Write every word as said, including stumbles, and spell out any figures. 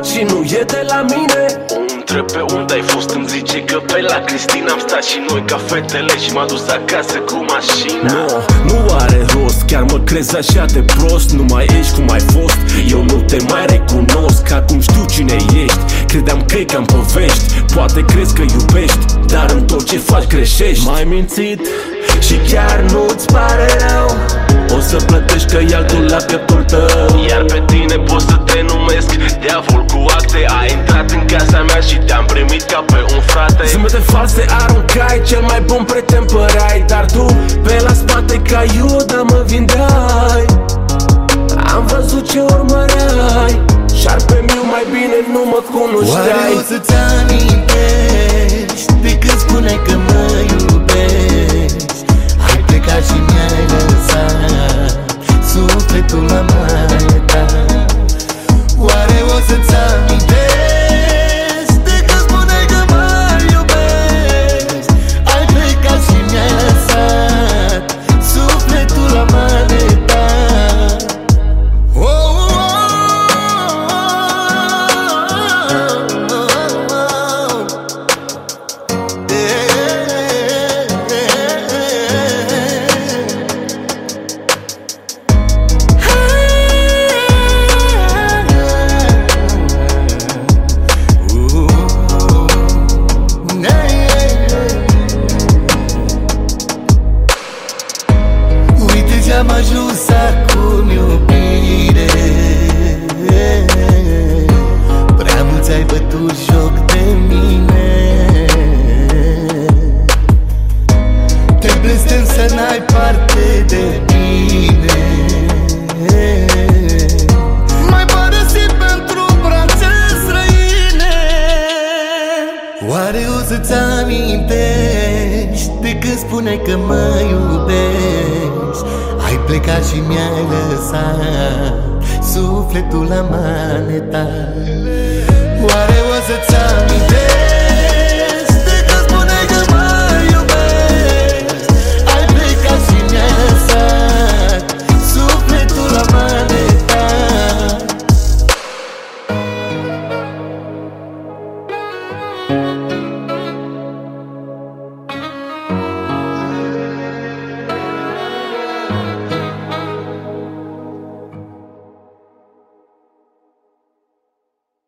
luat și nu e de la mine. O întreb pe unde ai fost, îmi zice că pe la Cristina am stat și noi ca fetele și m-a dus acasă cu mașina. No, nu are rost, chiar mă crezi așa de prost. Nu mai ești cum ai fost, eu nu te mai recunosc. Acum știu cine ești, credeam că-i cam povești. Poate crezi că iubești, dar în tot ce faci greșești. M-ai mințit și chiar nu-ți pare rău. O să plătești că e altul la pieptul tău. Iar pe tine pot să te numesc diavol cu acte. Ai intrat în casa mea și te-am primit ca pe un frate. Zâmbete false aruncai, cel mai bun prieten păreai. Dar tu pe la spate ca Iuda mă vindeai. Am văzut ce urmăreai, șarpe-miu mai bine nu mă cunoșteai. Oare o să-ți amintești de când spuneai că mă iubești? Ai plecat și mi-ai lăsat sufletul la mare ta. Oare o să-ți amintești de când spuneai că mă iubești? Ai plecat și mi-ai lăsat sufletul la mare ta. Am ajuns acum, iubire. Prea mulți ai bătut joc de mine. Te blestem să n-ai parte de mine. M-ai părăsit pentru brațe străine. Oare o să-ți amintești de când spuneai că mă iubești? Ai plecat și mi-ai lăsat sufletul la maneta. Oare o să-ți amintești